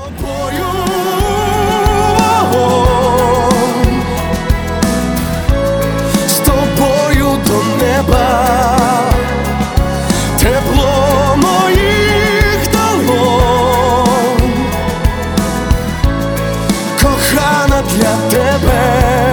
З тобою до неба, тепло моїх долонь, кохана, для тебе.